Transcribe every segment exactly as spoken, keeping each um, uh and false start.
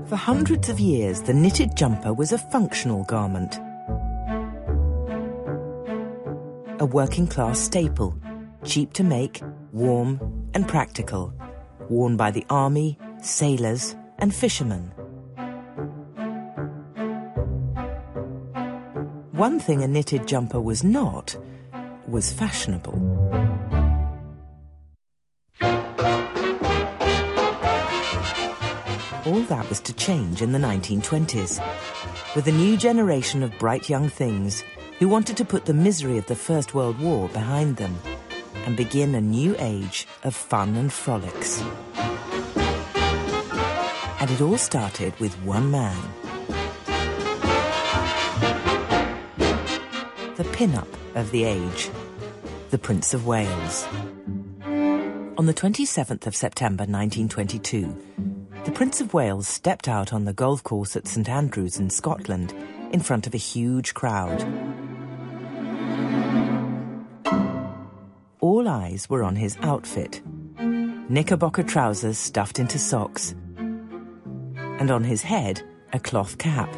For hundreds of years, the knitted jumper was a functional garment. A working-class staple, cheap to make, warm and practical, worn by the army, sailors and fishermen. One thing a knitted jumper was not was fashionable. All that was to change in the nineteen twenties, with a new generation of bright young things who wanted to put the misery of the First World War behind them and begin a new age of fun and frolics. And it all started with one man. The pin-up of the age, the Prince of Wales. On the twenty-seventh of September nineteen twenty-two, the Prince of Wales stepped out on the golf course at St Andrews in Scotland in front of a huge crowd. All eyes were on his outfit, knickerbocker trousers stuffed into socks, and on his head a cloth cap.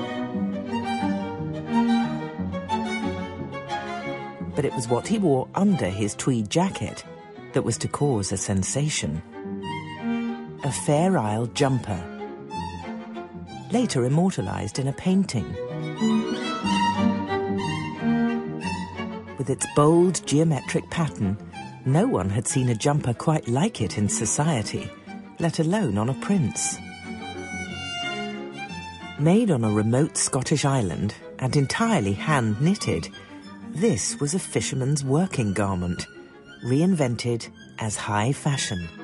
But it was what he wore under his tweed jacket that was to cause a sensation. A Fair Isle jumper, later immortalised in a painting. With its bold geometric pattern, no one had seen a jumper quite like it in society, let alone on a prince. Made on a remote Scottish island and entirely hand-knitted, this was a fisherman's working garment, reinvented as high fashion.